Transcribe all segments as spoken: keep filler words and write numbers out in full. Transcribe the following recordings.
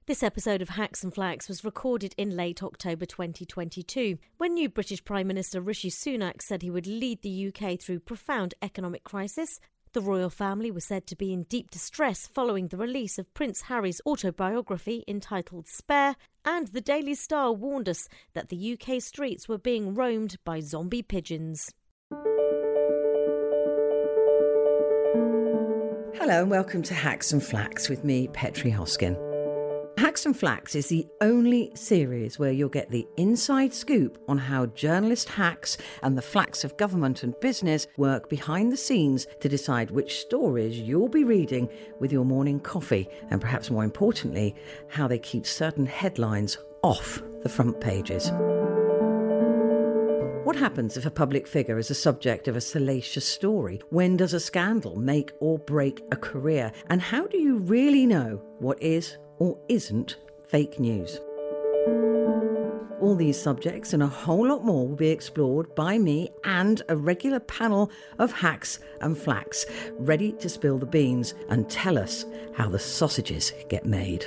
This episode of Hacks and Flacks was recorded in late October twenty twenty-two, when new British Prime Minister Rishi Sunak said he would lead the U K through profound economic crisis. The royal family was said to be in deep distress following the release of Prince Harry's autobiography entitled Spare, and the Daily Star warned us that the U K streets were being roamed by zombie pigeons. Hello and welcome to Hacks and Flacks with me, Petri Hoskin. Hacks and Flacks is the only series where you'll get the inside scoop on how journalist hacks and the flacks of government and business work behind the scenes to decide which stories you'll be reading with your morning coffee, and perhaps more importantly, how they keep certain headlines off the front pages. What happens if a public figure is the subject of a salacious story? When does a scandal make or break a career? And how do you really know what is or isn't fake news? All these subjects and a whole lot more will be explored by me and a regular panel of hacks and flacks, ready to spill the beans and tell us how the sausages get made.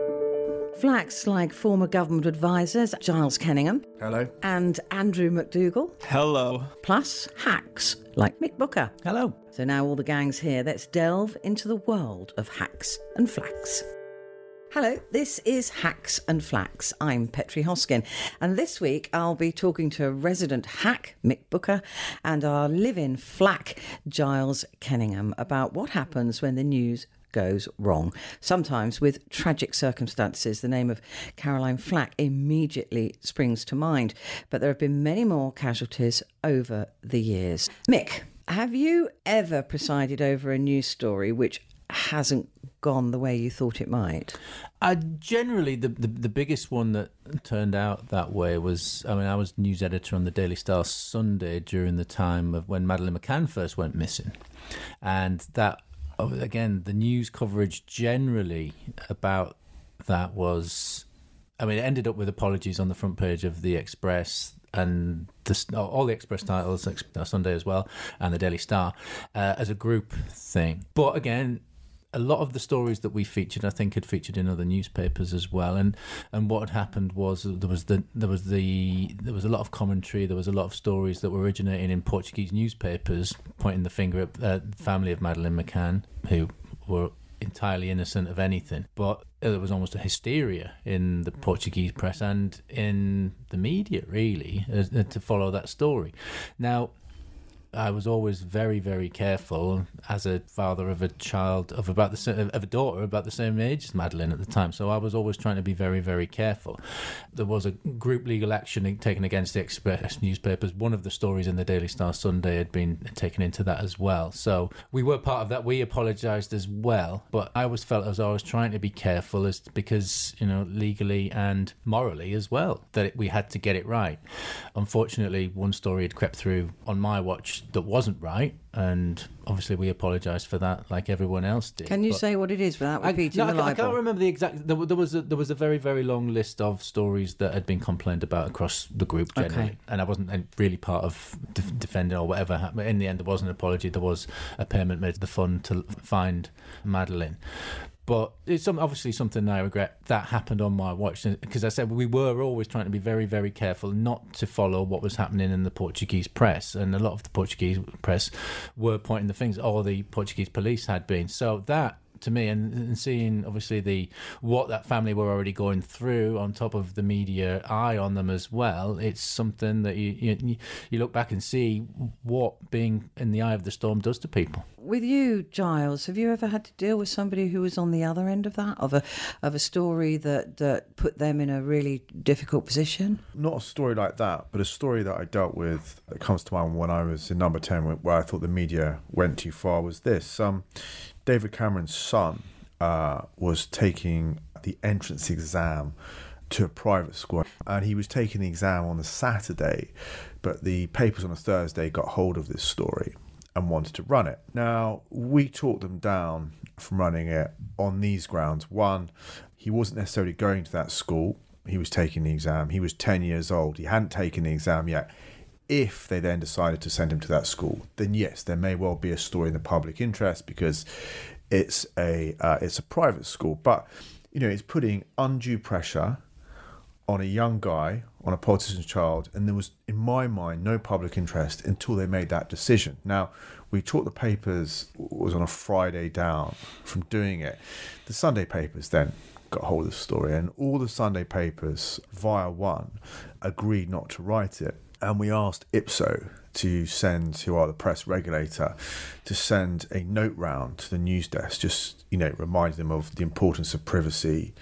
Flacks like former government advisors Giles Kenningham. Hello. And Andrew McDougall. Hello. Plus hacks like Mick Booker. Hello. So now all the gang's here, let's delve into the world of hacks and flacks. Hello, this is Hacks and Flacks. I'm Petri Hoskin, and this week I'll be talking to a resident hack, Mick Booker, and our live-in flack, Giles Kenningham, about what happens when the news goes wrong, sometimes with tragic circumstances. The name of Caroline Flack immediately springs to mind, but there have been many more casualties over the years. Mick, have you ever presided over a news story which hasn't gone the way you thought it might? Uh, generally, the, the the biggest one that turned out that way was, I mean, I was news editor on the Daily Star Sunday during the time of when Madeleine McCann first went missing. And that, again, the news coverage generally about that was, I mean, it ended up with apologies on the front page of the Express and the, all the Express titles, Sunday as well, and the Daily Star, uh, as a group thing. But again, a lot of the stories that we featured, I think, had featured in other newspapers as well. And and what had happened was there was the there was the there was a lot of commentary. There was a lot of stories that were originating in Portuguese newspapers, pointing the finger at uh, the family of Madeleine McCann, who were entirely innocent of anything. But there was almost a hysteria in the Portuguese press and in the media, really, uh, to follow that story. Now, I was always very, very careful as a father of a child of about the of a daughter about the same age as Madeleine at the time. So I was always trying to be very, very careful. There was a group legal action taken against the Express newspapers. One of the stories in the Daily Star Sunday had been taken into that as well. So we were part of that. We apologised as well. But I always felt as I was trying to be careful, as because, you know, legally and morally as well, that it, we had to get it right. Unfortunately, one story had crept through on my watch that wasn't right, and obviously we apologised for that, like everyone else did. Can you but say what it is without repeating I, no, the libel? I can't remember the exact. There, there was a, there was a very, very long list of stories that had been complained about across the group generally, okay. And I wasn't really part of de- defending or whatever happened. In the end, there was an apology. There was a payment made to the fund to find Madeleine. But it's some, obviously something I regret that happened on my watch, because I said we were always trying to be very, very careful not to follow what was happening in the Portuguese press, and a lot of the Portuguese press were pointing the fingers, or the Portuguese police had been. So that, to me, and, and seeing obviously the what that family were already going through on top of the media eye on them as well, it's something that you you, you look back and see what being in the eye of the storm does to people. With you, Giles, have you ever had to deal with somebody who was on the other end of that, of a of a story that, that put them in a really difficult position? Not a story like that, but a story that I dealt with that comes to mind when I was in Number ten, where I thought the media went too far, was this. Um, David Cameron's son uh, was taking the entrance exam to a private school, and he was taking the exam on a Saturday, but the papers on a Thursday got hold of this story and wanted to run it. Now, we talked them down from running it on these grounds. One, he wasn't necessarily going to that school. He was taking the exam. He was ten years old. He hadn't taken the exam yet. If they then decided to send him to that school, then yes, there may well be a story in the public interest because it's a uh, it's a private school. But you know, it's putting undue pressure on a young guy, on a politician's child, and there was, in my mind, no public interest until they made that decision. Now, we taught the papers was on a Friday down from doing it. The Sunday papers then got hold of the story, and all the Sunday papers, via one, agreed not to write it. And we asked Ipso to send, who are the press regulator, to send a note round to the news desk, just, you know, remind them of the importance of privacy.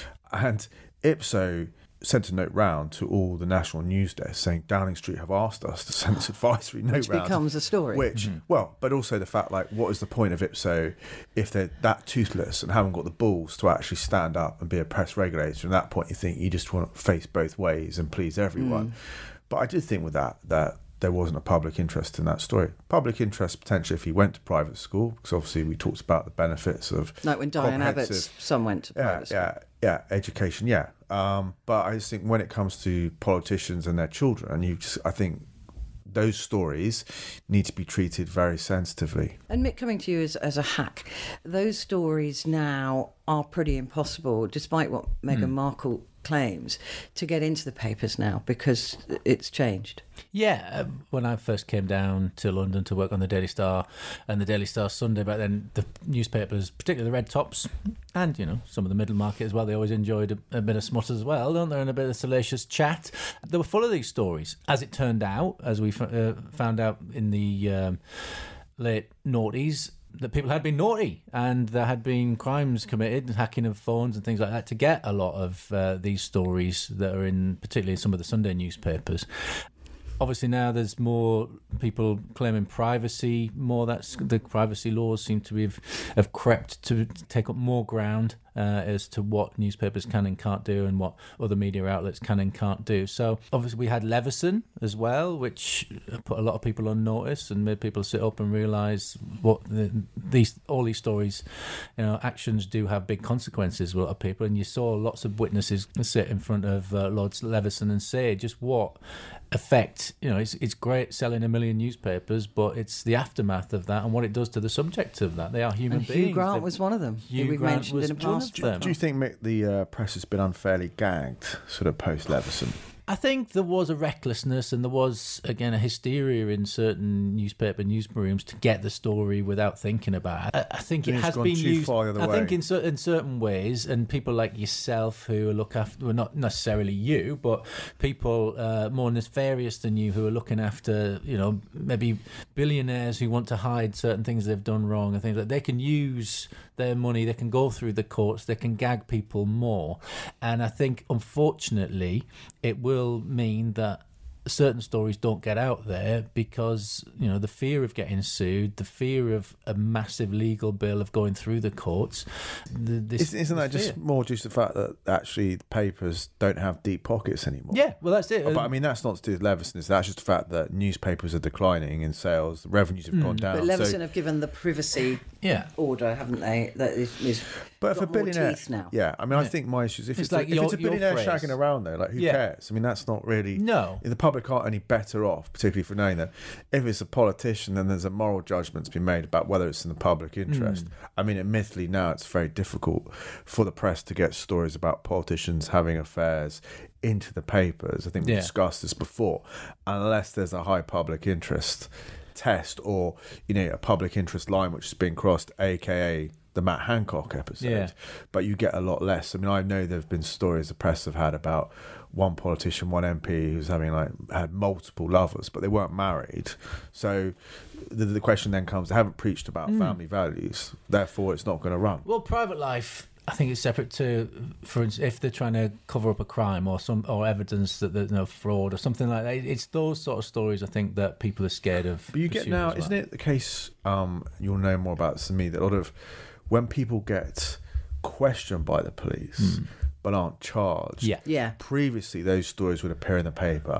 And Ipso sent a note round to all the national news desks saying Downing Street have asked us to send this advisory note which round. Which becomes a story. Which, mm-hmm. well, but also the fact, like, what is the point of Ipso if they're that toothless and haven't got the balls to actually stand up and be a press regulator? And at that point, you think you just want to face both ways and please everyone. Mm. But I did think with that, that there wasn't a public interest in that story. Public interest potentially if he went to private school, because obviously we talked about the benefits of like when Diane Abbott's son went to private yeah, school. Yeah, yeah, education, yeah. Um, but I just think when it comes to politicians and their children, you just, I think those stories need to be treated very sensitively. And Mick, coming to you as, as a hack, those stories now are pretty impossible, despite what Meghan mm. Markle claims, to get into the papers now because it's changed. Yeah, when I first came down to London to work on the Daily Star and the Daily Star Sunday, back then the newspapers, particularly the red tops, and, you know, some of the middle market as well, they always enjoyed a, a bit of smut as well, don't they, and a bit of salacious chat. They were full of these stories. As it turned out, as we f- uh, found out in the um, late noughties, that people had been naughty and there had been crimes committed, hacking of phones and things like that, to get a lot of uh, these stories that are in particularly some of the Sunday newspapers. Obviously now there's more people claiming privacy, more that's the privacy laws seem to have, have crept to take up more ground uh, as to what newspapers can and can't do and what other media outlets can and can't do. So obviously we had Leveson as well, which put a lot of people on notice and made people sit up and realise what the, these all these stories, you know, actions do have big consequences for a lot of people. And you saw lots of witnesses sit in front of uh, Lords Leveson and say just what effect, you know, it's it's great selling a million newspapers, but it's the aftermath of that and what it does to the subject of that. They are human and beings. Hugh Grant They've, was one of them. Hugh who we've Grant mentioned was in a past. one of them. Do you think, Mick, the uh, press has been unfairly gagged, sort of post Leveson? I think there was a recklessness and there was, again, a hysteria in certain newspaper newsrooms to get the story without thinking about it. I, I think and it has gone been too used. Far the other I way. think in, cer- in certain ways, and people like yourself who are look after, well, not necessarily you, but people uh, more nefarious than you who are looking after, you know, maybe billionaires who want to hide certain things they've done wrong and things like that. They can use their money, they can go through the courts, they can gag people more. And I think, unfortunately, it will mean that certain stories don't get out there because, you know, the fear of getting sued, the fear of a massive legal bill of going through the courts. The, this, isn't, isn't that this just fear. more just the fact that actually the papers don't have deep pockets anymore? Yeah, well, that's it. But I mean, that's not to do with Leveson. That's just the fact that newspapers are declining in sales, the revenues have mm. gone down. But Leveson so, have given the privacy yeah. order, haven't they? That is, is but if a billionaire, now. yeah, I mean, yeah. I think my issue is if it's, it's, like a, if your, it's a billionaire phrase. shagging around though, like who yeah. cares? I mean, that's not really. No. The public aren't any better off, particularly for knowing that. If it's a politician, then there's a moral judgment to be made about whether it's in the public interest. Mm. I mean, admittedly, now it's very difficult for the press to get stories about politicians having affairs into the papers. I think we yeah. discussed this before, unless there's a high public interest test or, you know, a public interest line which has been crossed, aka the Matt Hancock episode. Yeah. But you get a lot less. I mean, I know there have been stories the press have had about one politician, one M P who's having like had multiple lovers, but they weren't married. So the, the question then comes: they haven't preached about mm. family values, therefore it's not going to run. Well, private life, I think it's separate to, for instance, if they're trying to cover up a crime or some or evidence that there's no fraud or something like that. It's those sort of stories I think that people are scared of. But you get now, well. Isn't it the case? Um, you'll know more about this than me. That a lot of when people get questioned by the police. Mm. but aren't charged. Yeah. Yeah. Previously, those stories would appear in the paper. Yeah.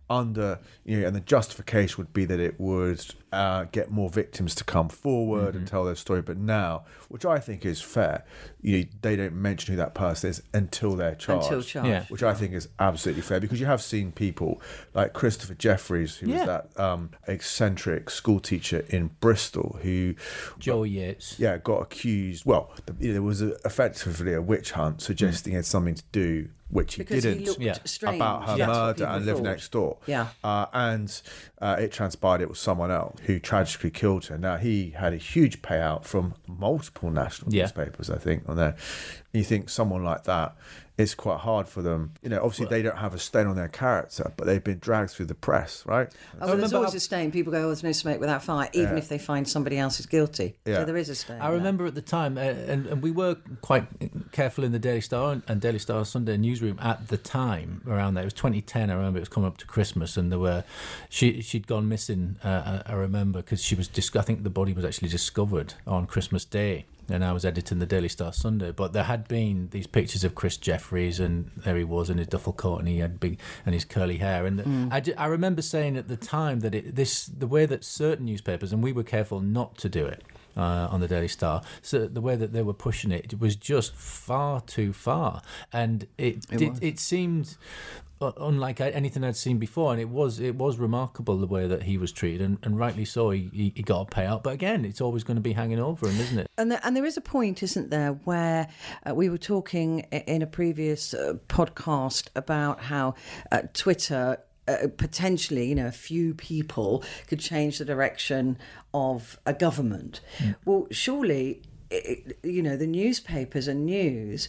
under, you know, and the justification would be that it would uh, get more victims to come forward mm-hmm. and tell their story. But now, which I think is fair, you know, they don't mention who that person is until they're charged. Until charged. Yeah. Which I think is absolutely fair, because you have seen people like Christopher Jeffries, who yeah. was that um, eccentric school teacher in Bristol, who Joe Yates, yeah, got accused. Well, the, you know, there was a, effectively a witch hunt suggesting mm. he had something to do, which he because didn't, he looked yeah. strange. about her That's what murder people and lived thought. next door. Yeah. Uh, and uh, it transpired it was someone else who tragically killed her. Now, he had a huge payout from multiple national yeah. newspapers, I think, on there. And you think someone like that, it's quite hard for them. You know, obviously well, they don't have a stain on their character, but they've been dragged through the press, right? Oh, well, there's always a stain. People go, oh, there's no smoke without fire, even yeah. if they find somebody else is guilty. Yeah. So there is a stain. I remember at the time, uh, and, and we were quite careful in the Daily Star and, and Daily Star Sunday newsroom at the time around that. It was twenty ten. I remember it was coming up to Christmas, and there were she she'd gone missing. Uh, I remember because she was. Dis- I think the body was actually discovered on Christmas Day. And I was editing the Daily Star Sunday, but there had been these pictures of Chris Jeffries, and there he was in his duffel coat, and he had big and his curly hair. And mm. I, I remember saying at the time that it, this the way that certain newspapers, and we were careful not to do it uh, on the Daily Star, so the way that they were pushing it, it was just far too far, and it it, it, it seemed unlike anything I'd seen before, and it was it was remarkable the way that he was treated, and, and rightly so. He, he got a payout, but again, it's always going to be hanging over him, isn't it? And there, and there is a point, isn't there, where uh, we were talking in a previous uh, podcast about how uh, Twitter. Uh, potentially, you know, a few people could change the direction of a government. Mm. Well, surely, it, you know, the newspapers and news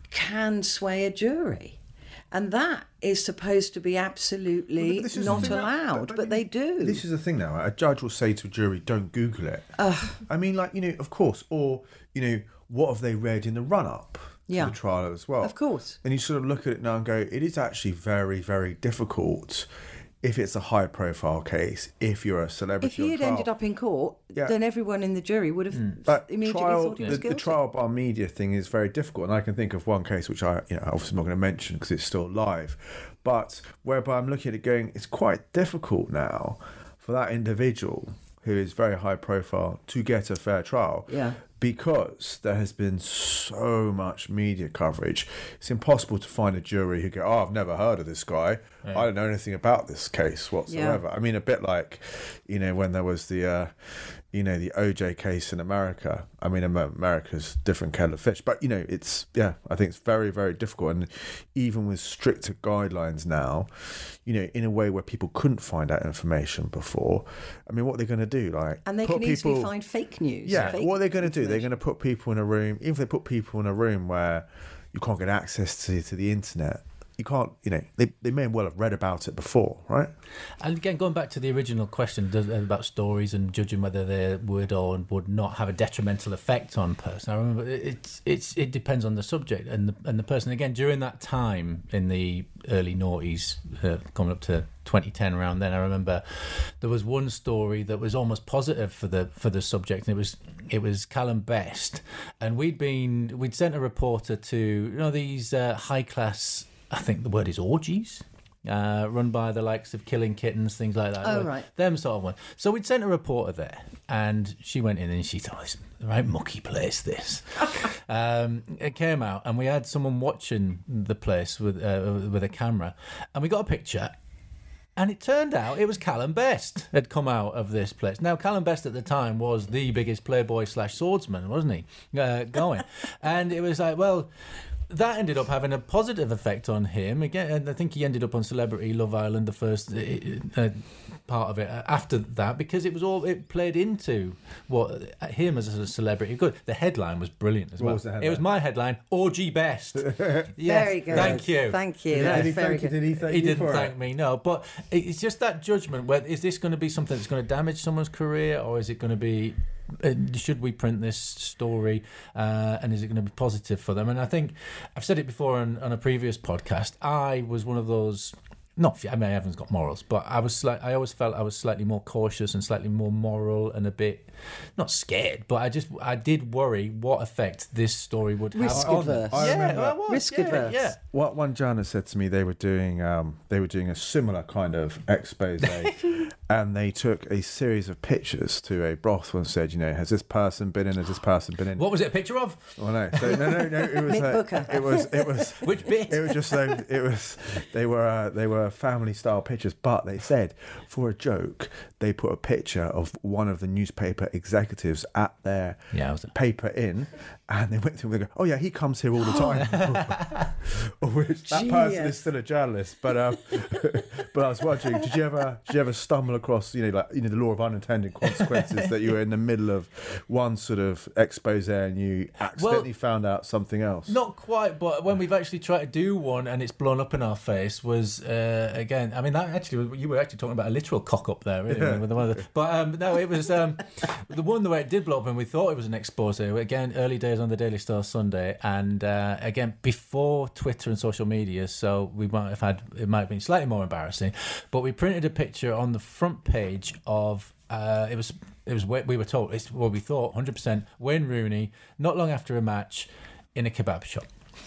can sway a jury. And that is supposed to be absolutely well, not allowed, but, but, but they do. This is the thing now. A judge will say to a jury, don't Google it. Uh, I mean, like, you know, of course. Or, you know, what have they read in the run-up to yeah, the trial as well? Of course. And you sort of look at it now and go, it is actually very, very difficult if it's a high-profile case, if you're a celebrity. If he had ended up in court, yeah. then everyone in the jury would have mm. immediately trial, thought he was the, guilty. The trial bar media thing is very difficult, and I can think of one case which I, you know, obviously I'm not going to mention because it's still live, but whereby I'm looking at it going, it's quite difficult now for that individual who is very high-profile to get a fair trial. Yeah. Because there has been so much media coverage, it's impossible to find a jury who go, oh, I've never heard of this guy. Yeah. I don't know anything about this case whatsoever. Yeah. I mean, a bit like, you know, when there was the, uh, you know, the O J case in America. I mean, America's different kettle of fish. But, you know, it's, yeah, I think it's very, very difficult. And even with stricter guidelines now, you know, in a way where people couldn't find out information before, I mean, what are they going to do? Like, and they can people, easily find fake news. Yeah, fake what are they going to do? They're going to put people in a room, even if they put people in a room where you can't get access to, to the internet, you can't, you know, they, they may well have read about it before, right? And again, going back to the original question about stories and judging whether they would or would not have a detrimental effect on person, I remember it's it's it depends on the subject and the, and the person. Again, during that time in the early noughties, uh, coming up to twenty ten around then, I remember there was one story that was almost positive for the for the subject, and it was it was Callum Best, and we'd been we'd sent a reporter to, you know, these uh, high class, I think the word is orgies, uh, run by the likes of Killing Kittens, things like that. Oh, right. Them sort of one. So we'd sent a reporter there, and she went in and she thought, it's the right mucky place, this. um, it came out, and we had someone watching the place with uh, with a camera, and we got a picture. And it turned out it was Callum Best had come out of this place. Now, Callum Best at the time was the biggest playboy slash swordsman, wasn't he, uh, going? And it was like, well, that ended up having a positive effect on him. Again, and I think he ended up on Celebrity Love Island, the first uh, part of it after that, because it was all it played into what him as a celebrity. Good. The headline was brilliant as what well. Was the headline? It was my headline, Orgy Best. Yes, very good. Thank you. Thank you. Did, That's did he very thank you? good. Did he thank he you didn't for thank it? me, no. But it's just that judgment. Whether is this going to be something that's going to damage someone's career, or is it going to be? Uh, should we print this story, uh, and is it going to be positive for them? And I think I've said it before on, on a previous podcast. I was one of those not. I mean, everyone's got morals, but I was like, I always felt I was slightly more cautious and slightly more moral and a bit not scared, but I just I did worry what effect this story would have Risk on adverse. I yeah, remember- well, I was, Risk yeah, adverse. Yeah. What one journalist said to me, they were doing um, they were doing a similar kind of expose, and they took a series of pictures to a brothel and said, you know, has this person been in? Has this person been in? What was it a picture of? Oh no, so, no, no, no. It was Mick uh, Booker. it was it was Which bit? It was just so it was they were uh, they were family style pictures, but they said for a joke they put a picture of one of the newspaper executives at their Yeah, I was- paper in, and they went through and they go, oh yeah, he comes here all the time. Which that person Genius. is still a journalist, but um, but I was wondering, did you ever did you ever stumble across you know like you know the law of unintended consequences that you were in the middle of one sort of expose and you accidentally found out something else? Not quite, but when we've actually tried to do one and it's blown up in our face was uh, again. I mean, that actually you were actually talking about a literal cock up there, really. Yeah. With the one of the, but um, no, it was um, the one the way it did blow up, and we thought it was an expose. Again, early days on the Daily Star Sunday, and uh, again before Twitter and social media, so we might have had it might have been slightly more embarrassing. But we printed a picture on the front page of. Uh, it was it was we were told it's what we thought one hundred percent Wayne Rooney not long after a match in a kebab shop.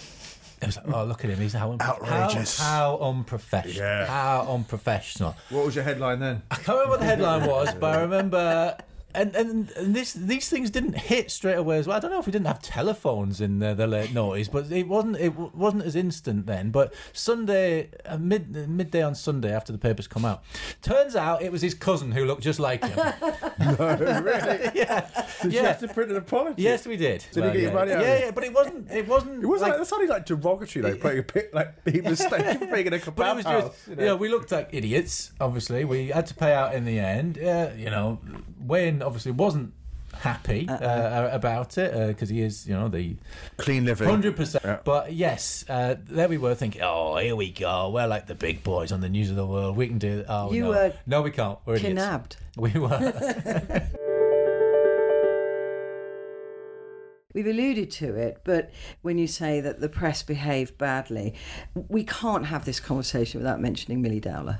It was like, oh, look at him, he's how, Outrageous. how, how unprofessional Yeah. how unprofessional. What was your headline then? I can't remember what the headline was, but I remember and and, and this these things didn't hit straight away as well. I don't know if we didn't have telephones in the, the late noughties, but it wasn't it wasn't as instant then. But Sunday, uh, mid midday on Sunday after the papers come out, turns out it was his cousin who looked just like him. No, really? yeah, Did you yeah. have to print an apology? Yes, we did. Did he get your yeah. money out of Yeah, it? yeah, but it wasn't. It wasn't. It wasn't like, like, that sounded like derogatory, like putting a pic, like being mistaken for being in a kebab But it was house. just, you you know. know, we looked like idiots, obviously. We had to pay out in the end. Uh, you know, Wayne obviously wasn't happy uh, uh, about it because uh, he is, you know, the Clean living. one hundred percent. Yeah. But yes, uh, there we were thinking, oh, here we go. We're like the big boys on the News of the World. We can do it. Oh, You no. were no, we can't. We're idiots. Knabbed. We were. We've alluded to it, but when you say that the press behaved badly, we can't have this conversation without mentioning Millie Dowler.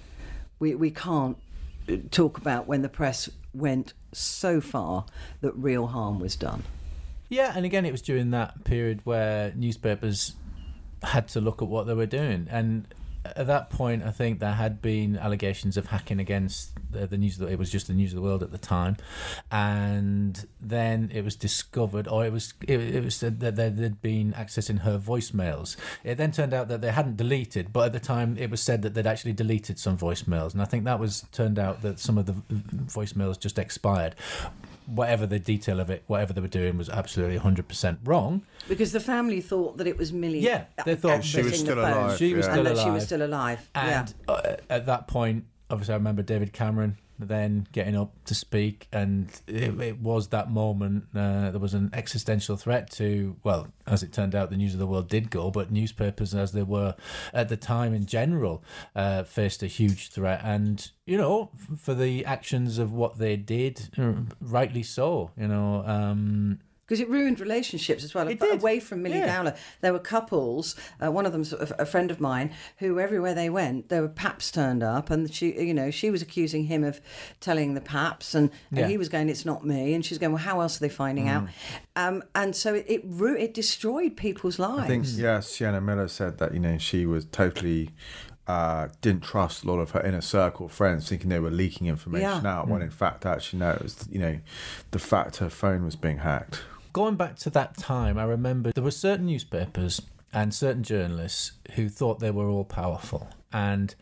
We we can't talk about when the press went so far that real harm was done. Yeah, and again, it was during that period where newspapers had to look at what they were doing. And at that point, I think there had been allegations of hacking against the, the news. It was just the News of the World at the time, and then it was discovered, or it was it, it was said that they'd been accessing her voicemails. It then turned out that they hadn't deleted, but at the time it was said that they'd actually deleted some voicemails, and I think that was turned out that some of the voicemails just expired. Whatever the detail of it, whatever they were doing was absolutely one hundred percent wrong. Because the family thought that it was Millie. Yeah, they thought she was accessing still the phone. alive, She was yeah. still and that she alive. was still alive. And yeah. uh, at that point, obviously, I remember David Cameron then getting up to speak, and it, it was that moment. Uh, there was an existential threat to, well, as it turned out, the News of the World did go, but newspapers, as they were at the time in general, uh, faced a huge threat. And, you know, f- for the actions of what they did, uh, rightly so, you know. Um, Because it ruined relationships as well. It did. Away from Millie Yeah. Dowler, there were couples. Uh, one of them, sort of a friend of mine, who everywhere they went, there were paps turned up, and she, you know, she was accusing him of telling the paps, and, and Yeah. he was going, "It's not me," and she's going, "Well, how else are they finding out?" Um, and so it it, ru- it destroyed people's lives. I think, yeah, Sienna Miller said that, you know, she was totally uh, didn't trust a lot of her inner circle friends, thinking they were leaking information Yeah. out, when in fact, actually, no, it was, you know, the fact her phone was being hacked. Going back to that time, I remember there were certain newspapers and certain journalists who thought they were all powerful, and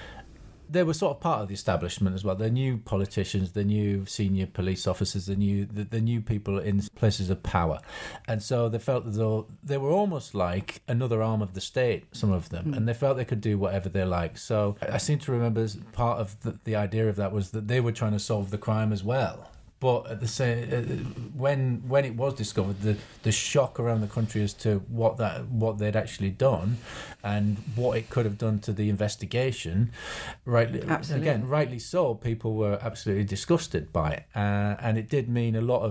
they were sort of part of the establishment as well. They knew politicians, they knew senior police officers, they knew they knew people in places of power, and so they felt as though they were almost like another arm of the state. Some of them, mm. and they felt they could do whatever they liked. So I seem to remember part of the, the idea of that was that they were trying to solve the crime as well. But at the same, uh, when when it was discovered, the the shock around the country as to what that what they'd actually done, and what it could have done to the investigation, rightly Absolutely. again rightly so, people were absolutely disgusted by it, uh, and it did mean a lot of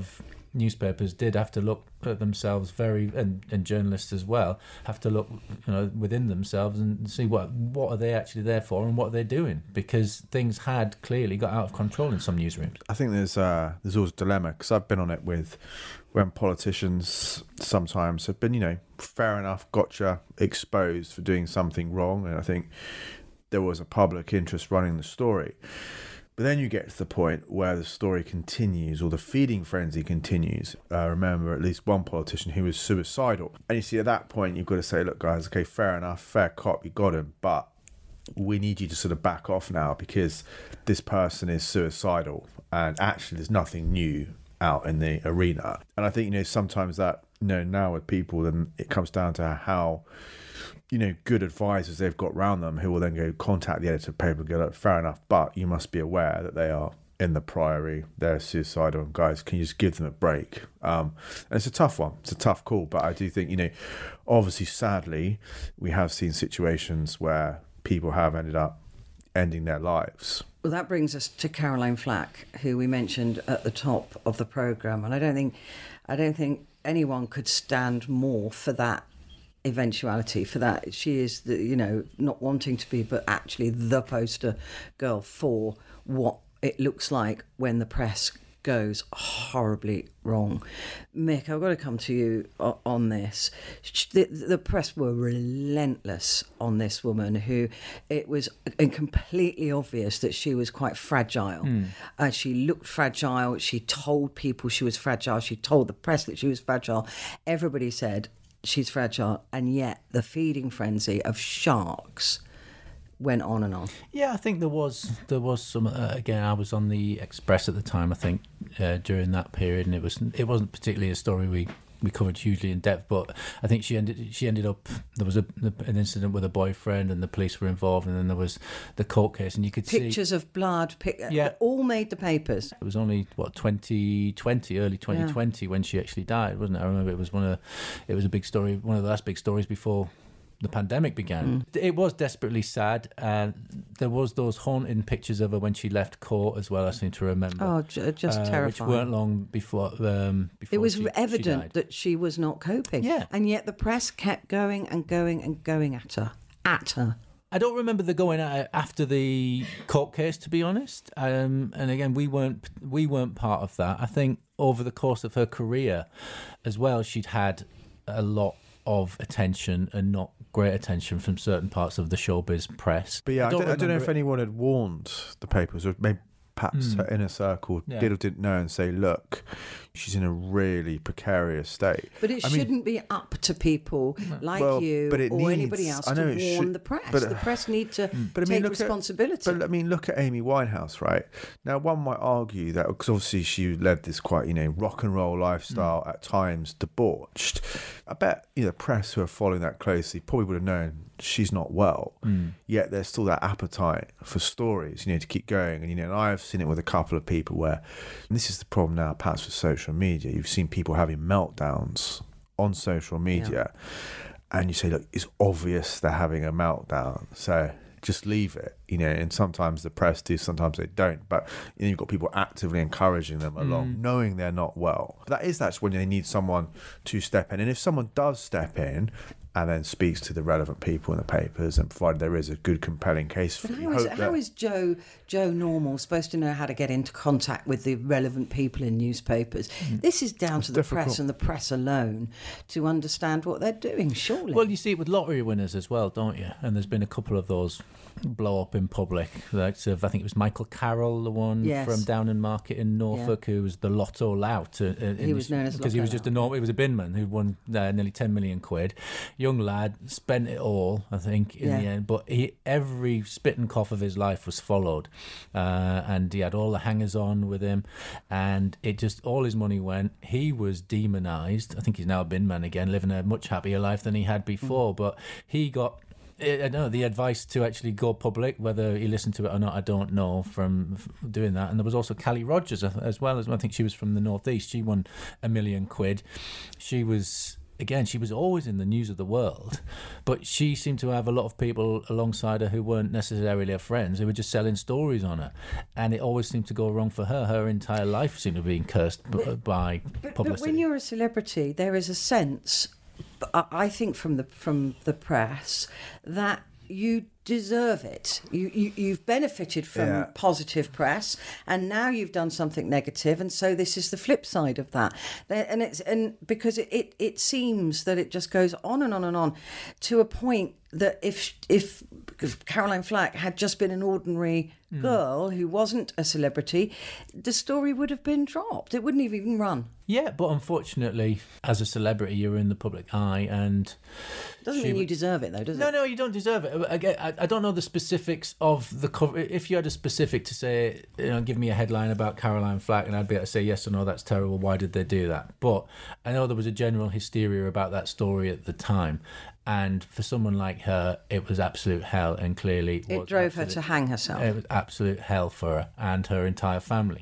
newspapers did have to look at themselves very, and, and journalists as well, have to look, you know, within themselves and see what what are they actually there for and what are they doing, because things had clearly got out of control in some newsrooms. I think there's uh, there's always a dilemma, because I've been on it with when politicians sometimes have been, you know, fair enough, gotcha, exposed for doing something wrong, and I think there was a public interest running the story. But then you get to the point where the story continues, or the feeding frenzy continues. I uh, remember at least one politician who was suicidal. And you see, at that point, you've got to say, look, guys, okay, fair enough, fair cop, you got him. But we need you to sort of back off now, because this person is suicidal. And actually, there's nothing new out in the arena. And I think, you know, sometimes that, you know, now with people, then it comes down to how, you know, good advisors they've got around them, who will then go contact the editor of the paper and go, look, fair enough, but you must be aware that they are in the Priory, they're suicidal, and guys, can you just give them a break? Um, and it's a tough one. It's a tough call, but I do think, you know, obviously, sadly, we have seen situations where people have ended up ending their lives. Well, that brings us to Caroline Flack, who we mentioned at the top of the programme, and I don't think, I don't think anyone could stand more for that eventuality, for that. She is the, you know, not wanting to be, but actually the poster girl for what it looks like when the press goes horribly wrong. Mick, I've got to come to you on this. The, the press were relentless on this woman, who it was completely obvious that she was quite fragile. Mm. Uh, she looked fragile. She told people she was fragile. She told the press that she was fragile. Everybody said she's fragile, and yet the feeding frenzy of sharks went on and on. Yeah, I think there was there was some. Uh, again, I was on the Express at the time, I think, uh, during that period, and it was it wasn't particularly a story we, we covered hugely in depth. But I think she ended she ended up there was a, an incident with a boyfriend, and the police were involved, and then there was the court case, and you could pictures see pictures of blood. Pic- yeah, all made the papers. It was only what twenty twenty, early twenty twenty, yeah, when she actually died, wasn't it? I remember it was one of it was a big story, one of the last big stories before the pandemic began. Mm. It was desperately sad, and there was those haunting pictures of her when she left court as well, I seem to remember. Oh, just uh, terrifying. Which weren't long before um, before It was she, evident she that she was not coping. Yeah. And yet the press kept going and going and going at her. At her. I don't remember the going at it after the court case, to be honest. Um, and again, we weren't we weren't part of that. I think over the course of her career as well, she'd had a lot of attention and not great attention from certain parts of the showbiz press. But yeah, I don't, I don't, I don't know if it. anyone had warned the papers, or maybe perhaps mm. her inner circle yeah. did or didn't know, and say, look, she's in a really precarious state. But it I shouldn't mean, be up to people like well, you or needs, anybody else to warn should, the press. But, the press need to but, take I mean, responsibility. At, but I mean, look at Amy Winehouse, right? Now, one might argue that, because obviously she led this quite, you know, rock and roll lifestyle, mm. at times debauched. I bet, you know, press who are following that closely probably would have known she's not well, mm. yet there's still that appetite for stories, you know, to keep going. And, you know, and I've seen it with a couple of people where, and this is the problem now, perhaps with social media, you've seen people having meltdowns on social media, yeah. and you say, look, it's obvious they're having a meltdown, so just leave it, you know. And sometimes the press do, sometimes they don't, but you know, you've got people actively encouraging them along, mm. knowing they're not well. That is that's when they need someone to step in, and if someone does step in and then speaks to the relevant people in the papers, and provided there is a good, compelling case for but you. How, is, how is Joe Joe Normal supposed to know how to get into contact with the relevant people in newspapers? Mm. This is down it's to the difficult. press and the press alone to understand what they're doing, surely. Well, you see it with lottery winners as well, don't you? And there's been a couple of those blow up in public. Like, so I think it was Michael Carroll, the one yes. from Downham Market in Norfolk, yeah. who was the lotto lout. Uh, he was known as because he was just a normal. He was a binman who won uh, nearly ten million quid. Young lad, spent it all, I think, in yeah. the end. But he, every spit and cough of his life was followed, uh, and he had all the hangers on with him, and it just all his money went. He was demonised. I think he's now a binman again, living a much happier life than he had before. Mm. But he got. I don't know, the advice to actually go public, whether he listened to it or not, I don't know, from doing that. And there was also Callie Rogers as well, as well. I think she was from the Northeast. She won a million quid. She was again, she was always in the news of the world, but she seemed to have a lot of people alongside her who weren't necessarily her friends, who were just selling stories on her. And it always seemed to go wrong for her. Her entire life seemed to be cursed but, by but, publicity. But when you're a celebrity, there is a sense, I think, from the from the press, that you deserve it. You, you you've benefited from Yeah. positive press, and now you've done something negative, and so this is the flip side of that. There- And it's and because it, it, it seems that it just goes on and on and on, to a point that if if Caroline Flack had just been an ordinary girl who wasn't a celebrity, the story would have been dropped. It wouldn't have even run. Yeah, but unfortunately, as a celebrity, you're in the public eye, and Doesn't she mean w- you deserve it, though, does No, it? no, you don't deserve it. Again, I, I don't know the specifics of the cover. If you had a specific to say, you know, give me a headline about Caroline Flack, and I'd be able to say yes or no, that's terrible. Why did they do that? But I know there was a general hysteria about that story at the time, and for someone like her, it was absolute hell, and clearly It was drove her absolute- to hang herself. It was absolute hell for her and her entire family.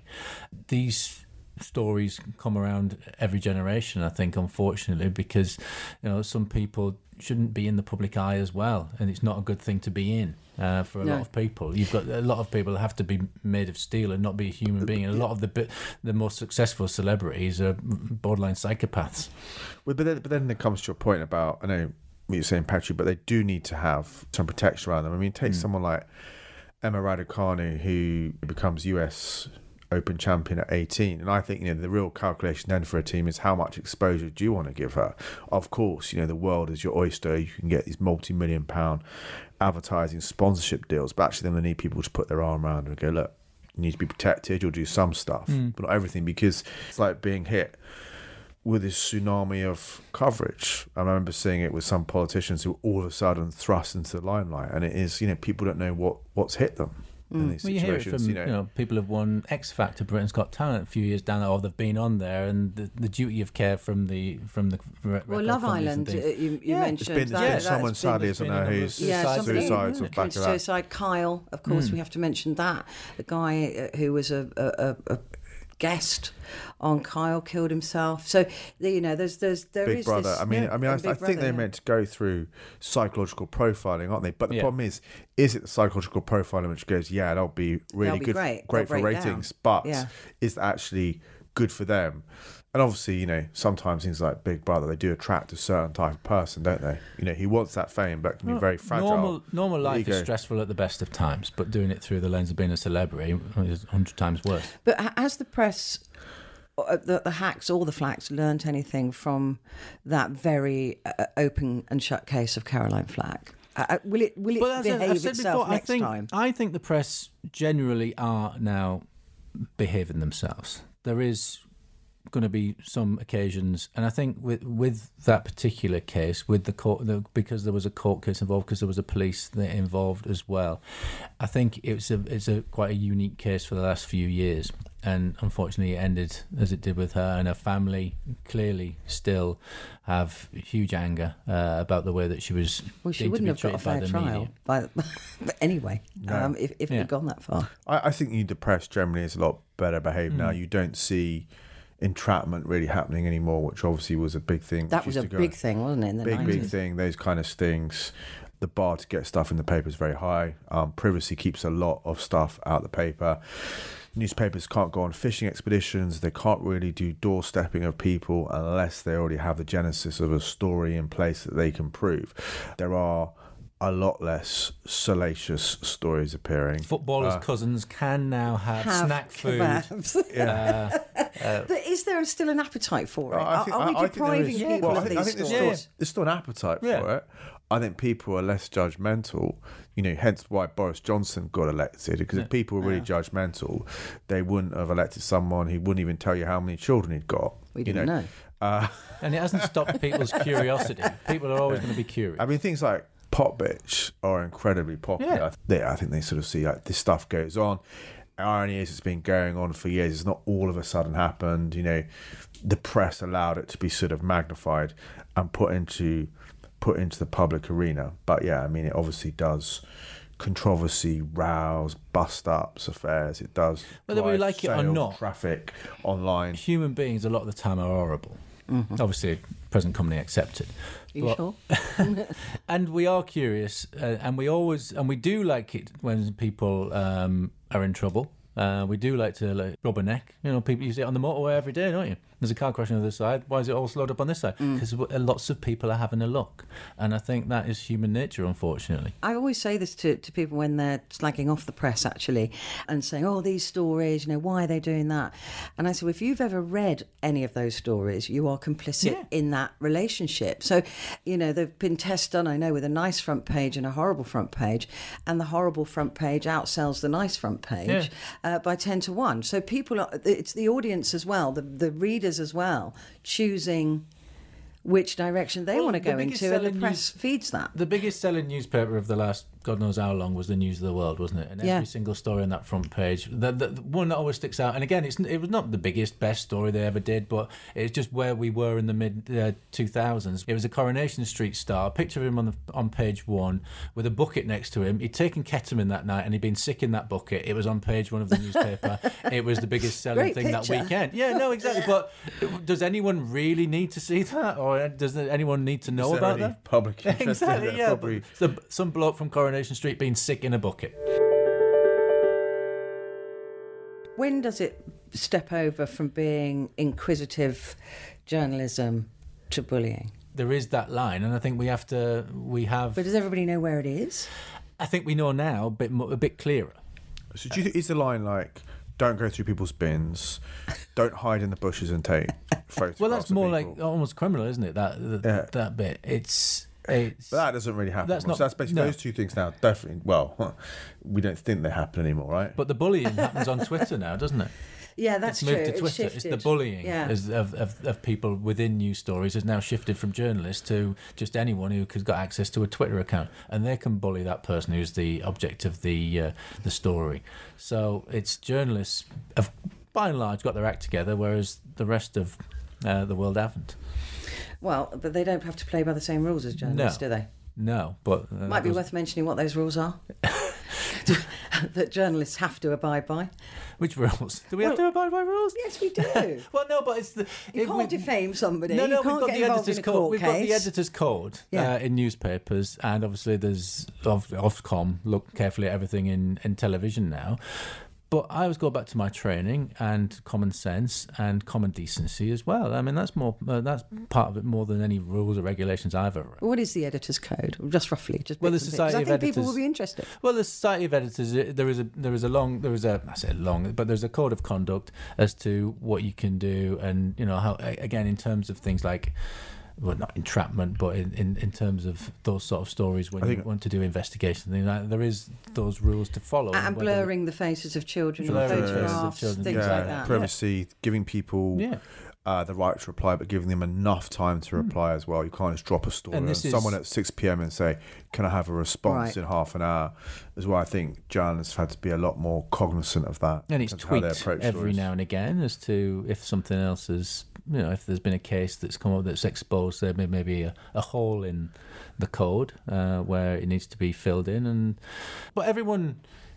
These stories come around every generation, I think, unfortunately, because you know some people shouldn't be in the public eye as well, and it's not a good thing to be in uh, for a No. lot of people. You've got a lot of people that have to be made of steel and not be a human being, and a lot of the bi- the most successful celebrities are borderline psychopaths. Well, but then, but then it comes to your point about, I know what you're saying, Patrick, but they do need to have some protection around them. I mean, take someone like Emma Raducanu, who becomes U S Open champion at eighteen, and I think, you know, the real calculation then for a team is how much exposure do you want to give her. Of course, you know, the world is your oyster. You can get these multi-million pound advertising sponsorship deals, but actually then they need people to put their arm around her and go, look, you need to be protected. You'll do some stuff, but not everything, because it's like being hit with this tsunami of coverage. I remember seeing it with some politicians who all of a sudden thrust into the limelight, and it is, you know, people don't know what what's hit them in these Well, you hear it situations. from, you know, you know, people have won X Factor, Britain's Got Talent a few years down, or they've been on there, and the, the duty of care from the from the re- Well, record Love companies Island, and uh, things. you, you Yeah. mentioned It's been, there's that. been that's someone, been- sadly, there's isn't been a there, number of who's Yeah, suicides. somebody suicides off committed back of that. suicide. Kyle, of course, we have to mention that. The guy uh, who was a, a, a, a guest on Kyle killed himself. So, you know, there's there's there Big is Brother. this- I mean, yeah, I mean, I, Big I think Brother, they're yeah. meant to go through psychological profiling, aren't they? But the Yeah. problem is, is it the psychological profiling which goes, yeah, that'll be really That'll be good, great. great They'll for break ratings, down. but Yeah. is that actually good for them? And obviously, you know, sometimes things like Big Brother, they do attract a certain type of person, don't they? You know, he wants that fame, but can be very fragile. Normal, normal life Ego. is stressful at the best of times, but doing it through the lens of being a celebrity is a hundred times worse. But ha- has the press, uh, the, the hacks or the flacks, learnt anything from that very uh, open and shut case of Caroline Flack? Uh, will it will it But as I- behave I've said itself before, next I think, time? I think the press generally are now behaving themselves. There is going to be some occasions, and I think with with that particular case, with the court, the, because there was a court case involved, because there was a police that involved as well. I think it's a it's a quite a unique case for the last few years, and unfortunately, it ended as it did with her and her family. Clearly, still have huge anger uh, about the way that she was. Well, she deemed to wouldn't be have got a treated by fair the trial. media. By the, but anyway, um, if, if it Yeah. had gone that far. I, I think you the press generally is a lot better behaved now. Mm. You don't see entrapment really happening anymore, which obviously was a big thing. That which was used a to go- big thing, wasn't it, in the big, nineties? big thing. Those kind of stings. The bar to get stuff in the paper is very high. Um, privacy keeps a lot of stuff out the paper. Newspapers can't go on fishing expeditions. They can't really do doorstepping of people unless they already have the genesis of a story in place that they can prove. There are a lot less salacious stories appearing. Footballers' Uh, cousins can now have, Have snack food. kebabs. Yeah. But is there still an appetite for it? I Are, think- are we I- I think there depriving is- people well, I of think, I these think there's stories? still, there's still an appetite Yeah. for it. I think people are less judgmental, you know, hence why Boris Johnson got elected, because if people were really judgmental, they wouldn't have elected someone who wouldn't even tell you how many children he'd got. We you didn't know. Uh, And it hasn't stopped people's curiosity. People are always going to be curious. I mean, things like Pop Bitch are incredibly popular. Yeah. They, I think they sort of see like this stuff goes on. Irony is it's been going on for years. It's not all of a sudden happened. You know, the press allowed it to be sort of magnified and put into put into the public arena. But yeah, I mean, it obviously does controversy, rows, bust ups, affairs. It does. Whether we drive like it or sales, not. traffic online. Human beings, a lot of the time, are horrible. Mm-hmm. Obviously, present company accepted. Are you But- sure? And we are curious, uh, and we always and we do like it when people um, are in trouble. Uh, we do like to like, rub a neck. You know, people you see it on the motorway every day, don't you? There's a car crashing on the other side. Why is it all slowed up on this side? Because mm. lots of people are having a look, and I think that is human nature, unfortunately. I always say this to, to people when they're slagging off the press, actually, and saying, oh, these stories, you know, why are they doing that? And I say, well, if you've ever read any of those stories, you are complicit Yeah. in that relationship. So, you know, there've been tests done, I know, with a nice front page and a horrible front page, and the horrible front page outsells the nice front page Yeah. uh, by ten to one. So people are, it's the audience as well, the, the readers as well, choosing which direction they Well, want to the go biggest into, and the selling press news- feeds that. The biggest selling newspaper of the last God knows how long was the News of the World, wasn't it? And every Yeah. single story on that front page, the, the, the one that always sticks out. And again, it's it was not the biggest, best story they ever did, but it's just where we were in the mid uh, two thousands. It was a Coronation Street star, a picture of him on the, on page one with a bucket next to him. He'd taken ketamine that night and he'd been sick in that bucket. It was on page one of the newspaper. It was the biggest selling Great thing picture. that weekend. Yeah, no, exactly. But does anyone really need to see that, or does anyone need to know Is there about any that? public interest in Exactly, that? yeah. Probably. So, some bloke from Coronation Street being sick in a bucket. When does it step over from being inquisitive journalism to bullying? There is that line, and I think we have to. We have. But does everybody know where it is? I think we know now a bit mo- a bit clearer. So do you think, is the line like, don't go through people's bins, don't hide in the bushes and take photographs Well, that's of more people? like almost criminal, isn't it? That that, Yeah. that bit. It's. It's But that doesn't really happen. That's That's, not- so that's basically no. those two things now. Definitely. Well, we don't think they happen anymore, right? but the bullying happens on Twitter now, doesn't it? Yeah, that's it's moved true. to Twitter. It's, shifted. the bullying Yeah. is of, of, of people within news stories has now shifted from journalists to just anyone who has got access to a Twitter account, and they can bully that person who's the object of the uh, the story. So it's journalists have by and large got their act together, whereas the rest of uh, the world haven't. Well, but they don't have to play by the same rules as journalists, No. do they? No, but uh, Might be those- worth mentioning what those rules are that journalists have to abide by. which rules? Do we have to Well- abide by rules? Yes, we do. Well, no, but it's the You if can't we- defame somebody. No, no, you can't we've got get the involved editor's in a code. court We've case. got the editor's code Yeah. uh, in newspapers, and obviously there's Of- Ofcom look carefully at everything in, in television now. But I always go back to my training and common sense and common decency as well. I mean, that's more uh, that's part of it more than any rules or regulations I've ever read. What is the editor's code? Just roughly, just Well, the bits and pieces. Society I of think people Editors- will be interested. Well, the Society of Editors, uh, there is a there is a long there is a I say long, but there's a code of conduct as to what you can do, and you know how a- again in terms of things like. Well, not entrapment, but in, in, in terms of those sort of stories when I you think- want to do investigation, things like, there is those rules to follow. And whether- blurring the faces of children, Blurring the faces of photographs, children, things yeah, like that. privacy, giving people Yeah. uh, the right to reply, but giving them enough time to reply as well. You can't just drop a story And on this is- someone at six p.m. and say, "Can I have a response Right. in half an hour?" As well, I think journalists have had to be a lot more cognizant of that. And it's in terms of how they tweaked approach every stories. now and again as to if something else is, you know, if there's been a case that's come up that's exposed, there may maybe a, a hole in the code uh, where it needs to be filled in. And but everyone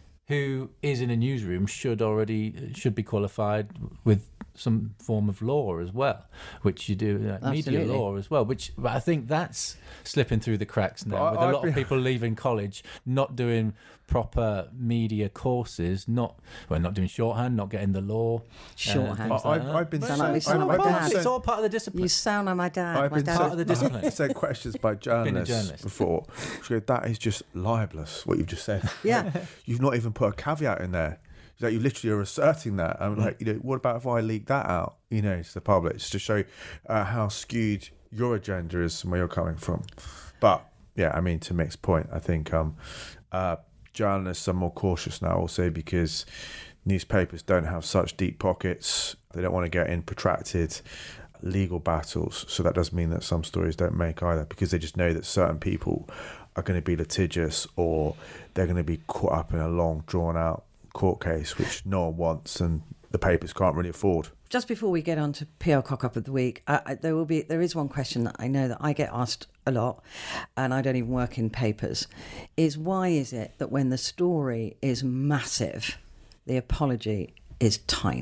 who is in a newsroom should already should be qualified with some form of law as well, which you do, uh, media Absolutely. law as well, which but I think that's slipping through the cracks now But with I- a I've lot been- of people leaving college, not doing proper media courses, not well, not doing shorthand, not getting the law. Shorthand. things I- like I've- that. I've been But Sound like me it's all sound like my part of dad. it. It's all part of the discipline. You sound like my dad. I've my been dad part of the discipline. said questions by journalists journalist. before. Which go, that is just libelous. What you've just said. Yeah. You've not even put a caveat in there. Like you literally are asserting that. I'm like, you know, what about if I leak that out? You know, to the public, just to show uh, how skewed your agenda is and where you're coming from. But yeah, I mean, to Mick's point, I think um, uh, journalists are more cautious now, also because newspapers don't have such deep pockets. They don't want to get in protracted legal battles. So that does mean that some stories don't make either, because they just know that certain people are going to be litigious, or they're going to be caught up in a long, drawn out court case, which no one wants and the papers can't really afford. Just before we get on to P L Cock Up of the Week, I, I, there will be there is one question that I know that I get asked a lot, and I don't even work in papers, is why is it that when the story is massive, the apology is tiny?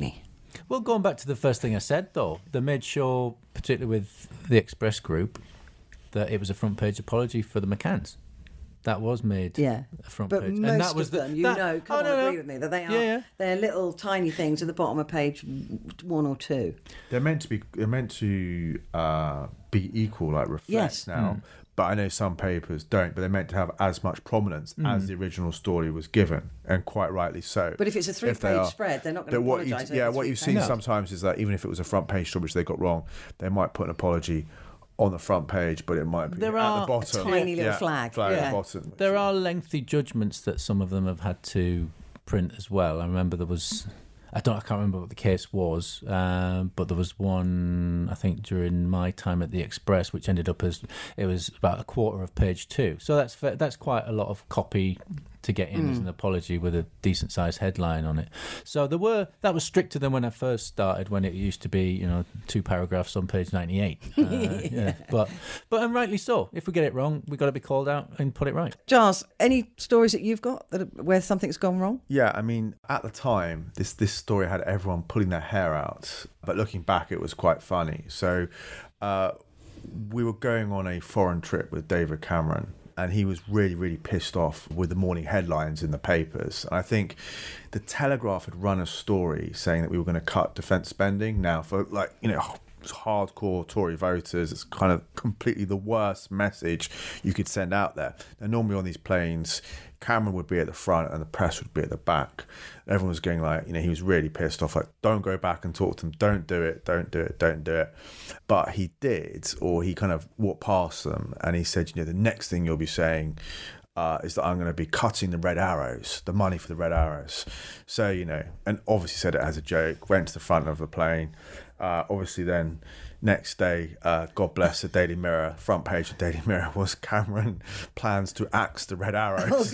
Well, going back to the first thing I said, though, they made sure, particularly with the Express Group, that it was a front page apology for the McCanns. That was made Yeah, a front but page. most and that was of the, them, you that, know, come oh, on, no, no. agree with me that they are. Yeah, yeah. They're little tiny things at the bottom of page one or two. They're meant to be. They're meant to uh, be equal, like reflect Yes. now. Mm. But I know some papers don't. But they're meant to have as much prominence Mm. as the original story was given, and quite rightly so. But if it's a If they three-page are- spread, they're not going But to what you, apologise. yeah, over what three you've seen pages. sometimes is that even if it was a front page story which they got wrong, they might put an apology on the front page, but it might be There at are the bottom. tiny little yeah, flag, flag yeah. at the bottom. There are lengthy judgments that some of them have had to print as well. I remember there was, I don't, I can't remember what the case was, um, but there was one, I think, during my time at the Express, which ended up as, it was about a quarter of page two. So that's fa- that's quite a lot of copy to get in Mm. as an apology with a decent sized headline on it. So there were, that was stricter than when I first started, when it used to be, you know, two paragraphs on page ninety-eight. Uh, yeah. But, but and rightly so. If we get it wrong, we've got to be called out and put it right. Giles, any stories that you've got that are, where something's gone wrong? Yeah, I mean, at the time, this this story had everyone pulling their hair out. But looking back, it was quite funny. So uh, we were going on a foreign trip with David Cameron, and he was really, really pissed off with the morning headlines in the papers. And I think the Telegraph had run a story saying that we were going to cut defence spending. Now, for like, you know, hardcore Tory voters, it's kind of completely the worst message you could send out there. Now, normally on these planes, Cameron would be at the front and the press would be at the back. Everyone was going like, you know, he was really pissed off, like, don't go back and talk to them, don't do it, don't do it, don't do it. But he did, or he kind of walked past them and he said, you know, the next thing you'll be saying uh, is that I'm going to be cutting the red arrows, the money for the red arrows. So, you know, and obviously said it as a joke, went to the front of the plane. Uh, obviously then next day, uh, God bless the Daily Mirror, front page of Daily Mirror was Cameron plans to axe the red arrows,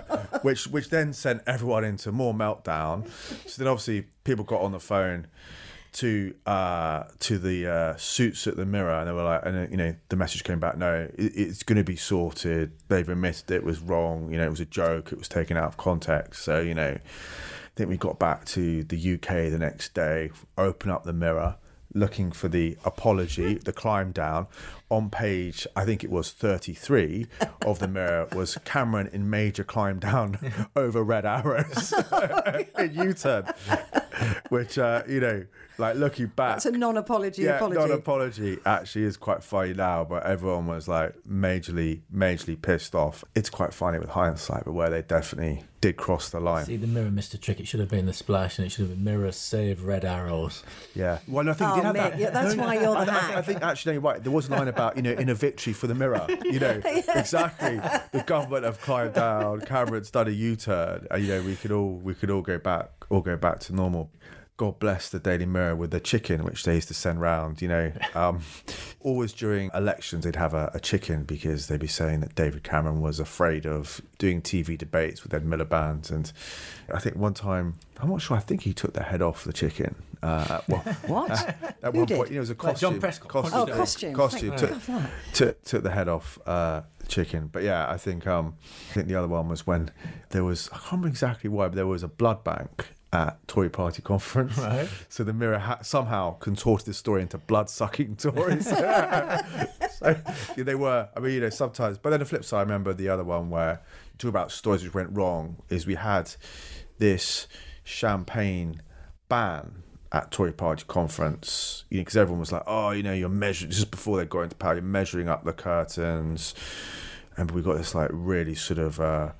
which which then sent everyone into more meltdown. So then obviously people got on the phone to uh, to the uh, suits at the Mirror, and they were like, and you know, the message came back, no, it, it's going to be sorted. They've admitted it was wrong. You know, it was a joke. It was taken out of context. So you know. I think we got back to the U K the next day, open up the Mirror, looking for the apology, the climb down. On page, I think it was thirty-three of the Mirror, was Cameron in major climb down over red arrows in U-turn. Which, uh, you know, like looking back. That's a non-apology yeah, apology. non-apology actually is quite funny now, but everyone was like majorly, majorly pissed off. It's quite funny with hindsight, but where they definitely did cross the line. See, the Mirror missed a trick. It should have been the splash, and it should have been Mirror save red arrows. Yeah. Well, no, I think Oh, he did have Mick, that. yeah, that's No, why you're the I, I, hack. I think actually, you're right. There was a line about, you know, in a victory for the Mirror. You know, exactly. The government have climbed down. Cameron's done a U-turn, and you know, we could all we could all go back, all go back to normal. God bless the Daily Mirror with the chicken, which they used to send round, you know. Um, always during elections, they'd have a, a chicken because they'd be saying that David Cameron was afraid of doing T V debates with Ed Miliband. And I think one time, I'm not sure, I think he took the head off the chicken. Uh, at one, What? at Who one did? point, you know, it was a Like costume. John Prescott. costume Oh, costume. Costume. Thank Took, God for that. took, took the head off uh, the chicken. But yeah, I think um, I think the other one was when there was, I can't remember exactly why, but there was a blood bank at Tory party conference. Right. So the Mirror ha- somehow contorted this story into blood-sucking Tories. So yeah, they were, I mean, you know, sometimes. But then the flip side, I remember the other one where, talk about stories which went wrong, is we had this champagne ban at Tory party conference, you know, because everyone was like, oh, you know, you're measuring, just before they got into power, you're measuring up the curtains. And we got this like really sort of uh,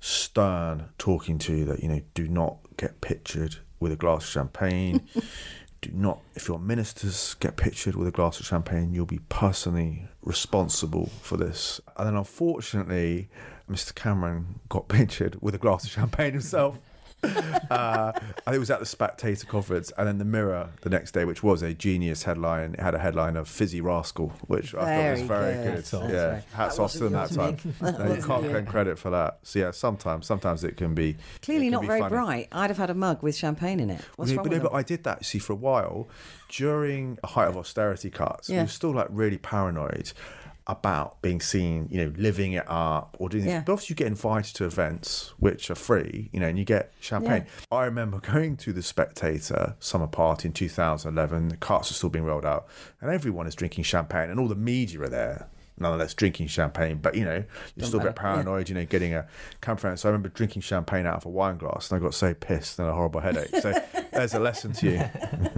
stern talking to that, you know, do not get pictured with a glass of champagne. Do not, if your ministers get pictured with a glass of champagne, you'll be personally responsible for this. And then unfortunately, Mister Cameron got pictured with a glass of champagne himself. uh, I think it was at the Spectator conference, and then the Mirror the next day, which was a genius headline. It had a headline of "Fizzy Rascal," which I thought was Very very good. good. Hats off. Yeah, Right. hats That off to them that wasn't time. yours, Mick. That No, you wasn't can't you. claim credit for that. So yeah, sometimes, sometimes it can be Clearly it can not be very funny. bright. I'd have had a mug with champagne in it. What's Yeah, wrong but, with no, them? but I did that, see, for a while during a height of austerity cuts. Yeah. We were still like really paranoid. about being seen, you know, living it up or doing. Yeah. But obviously, you get invited to events which are free, you know, and you get champagne. Yeah. I remember going to the Spectator summer party in two thousand eleven. The carts are still being rolled out, and everyone is drinking champagne, and all the media are there. Nonetheless, drinking champagne, but you know, you're Don't still matter. a bit paranoid, yeah. you know, getting a camper. So I remember drinking champagne out of a wine glass, and I got so pissed and a horrible headache. So there's a lesson to you.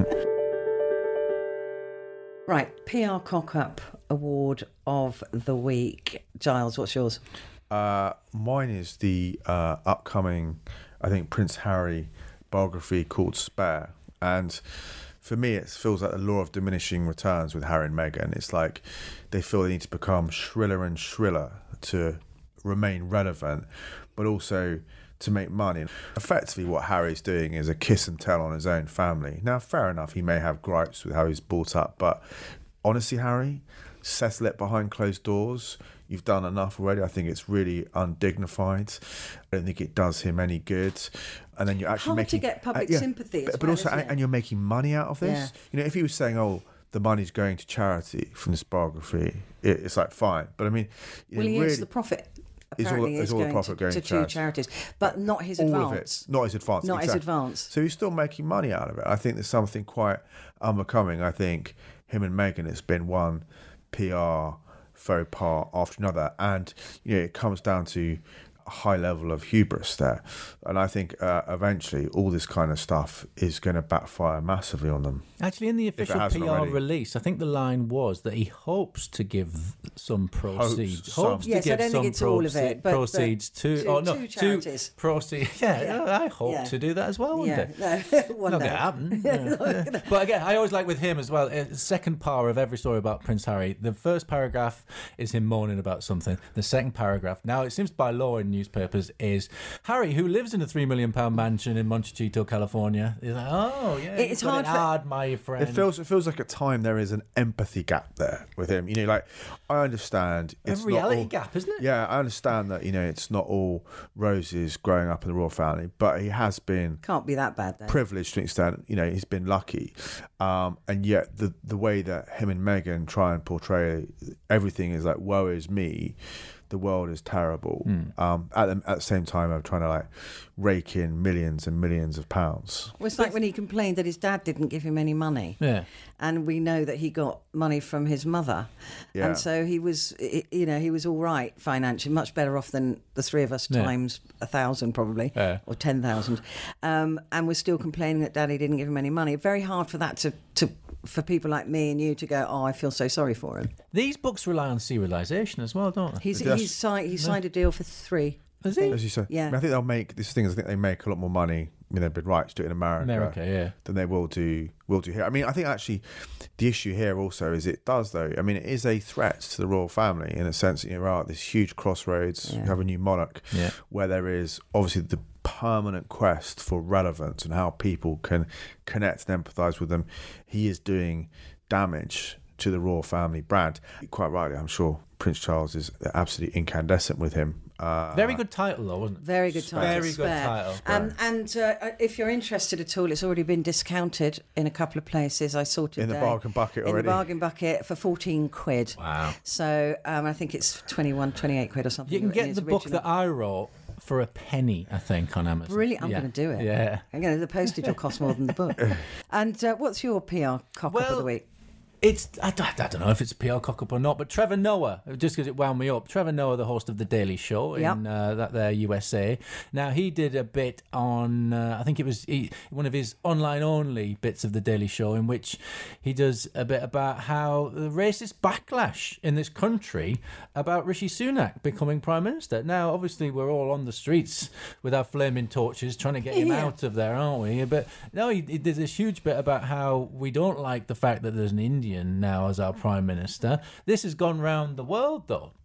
Right, P R Cock-Up Award of the Week. Giles, what's yours? Uh, mine is the uh, upcoming, I think, Prince Harry biography called Spare, and for me, it feels like the law of diminishing returns with Harry and Meghan. It's like they feel they need to become shriller and shriller to remain relevant, but also to make money. Effectively, what Harry's doing is a kiss and tell on his own family. Now, fair enough, he may have gripes with how he's brought up, but honestly, Harry, settle it behind closed doors. You've done enough already. I think it's really undignified. I don't think it does him any good. And then you're actually Hard making to get public uh, yeah, sympathy, but, as but well, also, isn't it? and you're making money out of this. Yeah. You know, if he was saying, "Oh, the money's going to charity from this biography," it, it's like fine. But I mean, you well, know, he really, is the profit. Is all- Apparently, is is all the going profit to, going to to two charity? charities, but not his all advance. of it, not his advance, Not his exactly. advance. So he's still making money out of it. I think there's something quite unbecoming. I think him and Meghan, it's been one P R faux pas after another, and you know it comes down to a high level of hubris there, and I think uh, eventually all this kind of stuff is going to backfire massively on them. Actually, in the official hasn't P R already. release, I think the line was that he hopes to give some proceeds. some. Hopes Yes, to I give don't some think it's all of proce- it, but- proceeds but to, to- oh no, to charities. to proceeds. Yeah, Yeah. I hope Yeah. to do that as well one Yeah, day. no, one Not day. gonna happen. Yeah. But again, I always like with him as well. uh, Second part of every story about Prince Harry. The first paragraph is him moaning about something. The second paragraph, now it seems by law in newspapers, is Harry, who lives in a three million pound mansion in Montecito, California. He's like, oh yeah, It's you've got hard it for- hard, my friend. It feels it feels like at time there is an empathy gap there with him. You know, like I understand a it's reality not all, gap, isn't it? Yeah, I understand that, you know, it's not all roses growing up in the royal family, but he has been Can't be that bad, though. privileged to an extent. You know, he's been lucky, um, and yet the the way that him and Meghan try and portray everything is like, woe is me, the world is terrible. Mm. Um, at the, at the same time, I'm trying to like rake in millions and millions of pounds. Well, it's like when he complained that his dad didn't give him any money. Yeah. And we know that he got money from his mother. Yeah. And so he was, i- you know, he was all right financially, much better off than the three of us Yeah. times a thousand probably, Yeah. or ten thousand. Um, and we're still complaining that daddy didn't give him any money. Very hard for that to, to, for people like me and you to go, oh, I feel so sorry for him. These books rely on serialisation as well, don't they? He's, Yes. he's signed, he signed a deal for three. Is he? As you say, Yeah. I, mean, I think they'll make these things. I think they make a lot more money. I mean, they've been right to do it in America, America, yeah. than they will do will do here. I mean, I think actually the issue here also is it does though. I mean, it is a threat to the royal family in a sense that you're at this huge crossroads. Yeah. You have a new monarch, Yeah. where there is obviously the permanent quest for relevance and how people can connect and empathise with them. He is doing damage to the royal family brand. Quite rightly, I'm sure Prince Charles is absolutely incandescent with him. Uh, Very good title, though, wasn't it? Very good title. Very good Spare. title. Um, and uh, if you're interested at all, it's already been discounted in a couple of places. I saw today. In the bargain bucket In already? the bargain bucket for fourteen quid. Wow. So um, I think it's twenty-one, twenty-eight quid or something. You can in get its the book original. that I wrote for a penny, I think, on Amazon. Brilliant. I'm Yeah. going to do it. Yeah. I'm going to, the postage will cost more than the book. And uh, what's your P R cock-up Well, of the week? It's I, don't- I don't know if it's a P R cock-up or not, but Trevor Noah, just because it wound me up, Trevor Noah, the host of The Daily Show in Yep. uh, that there U S A. Now, he did a bit on, uh, I think it was he, one of his online-only bits of The Daily Show, in which he does a bit about how the racist backlash in this country about Rishi Sunak becoming Prime Minister. Now, obviously, we're all on the streets with our flaming torches trying to get him Yeah. out of there, aren't we? But no, he, he did this huge bit about how we don't like the fact that there's an Indian now as our Prime Minister. This has gone round the world, though.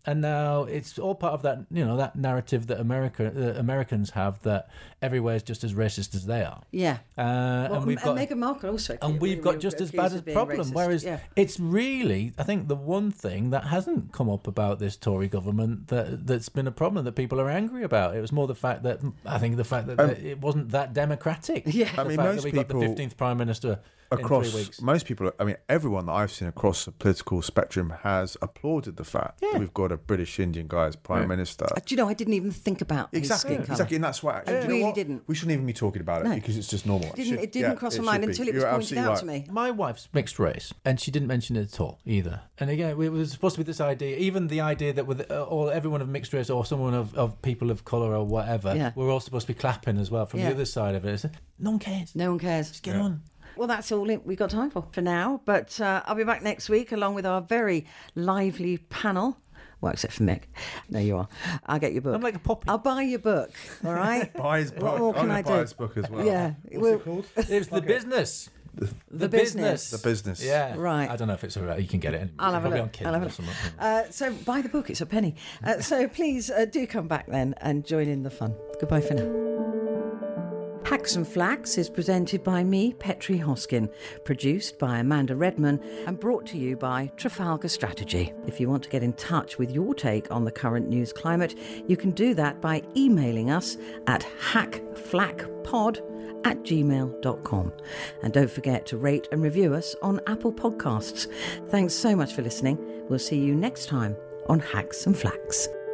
And now it's all part of that, you know, that narrative that America, uh, Americans have that everywhere is just as racist as they are. Yeah. Uh, well, and we've got and Meghan Markle also. and we've got just as bad a problem. Whereas yeah. it's really, I think, the one thing that hasn't come up about this Tory government that that's been a problem that people are angry about. It was more the fact that I think the fact that, Um, that it wasn't that democratic. Yeah. The I mean, fact most that we got people- the fifteenth prime minister across in three weeks. most people, I mean, everyone that I've seen across the political spectrum has applauded the fact Yeah. that we've got a British Indian guy as prime Yeah. minister. Uh, Do you know, I didn't even think about his Exactly, skin colour. exactly, and that's why actually, I do you know really what? didn't. We shouldn't even be talking about it No. because it's just normal. Didn't, should- it didn't yeah, cross it my mind should be. until it was You're pointed out absolutely to right. me. My wife's mixed race, and she didn't mention it at all either. And again, it was supposed to be this idea, even the idea that with uh, all everyone of mixed race or someone of, of people of colour or whatever, Yeah. we're all supposed to be clapping as well from Yeah. the other side of it. It's, no one cares. No one cares. Just get Yeah. on. Well, that's all we've got time for for now. But uh, I'll be back next week along with our very lively panel. Well, except for Mick. There you are. I'll get your book. I'm like a puppy. I'll buy your book. All right. Buy his book. What more I'm can gonna I buy do? his book as well. Yeah. What's Well- it called? It's the business. The business. The business. Yeah. Right. I don't know if it's all right. You can get it anyway. I'll have a Probably look. on Kindle I'll have a or look. something. Uh, so buy the book. It's a penny. Uh, so please uh, do come back then and join in the fun. Goodbye for now. Hacks and Flax is presented by me, Petri Hoskin, produced by Amanda Redman and brought to you by Trafalgar Strategy. If you want to get in touch with your take on the current news climate, you can do that by emailing us at hackflackpod at gmail dot com. And don't forget to rate and review us on Apple Podcasts. Thanks so much for listening. We'll see you next time on Hacks and Flax.